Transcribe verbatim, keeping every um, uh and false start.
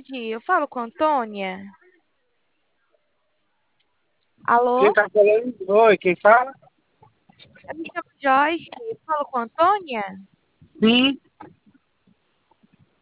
tarde. Eu falo com a Antônia. Quem Alô? tá falando? Oi, quem fala? Eu me chamo Joyce. Eu falo com a Antônia? Sim.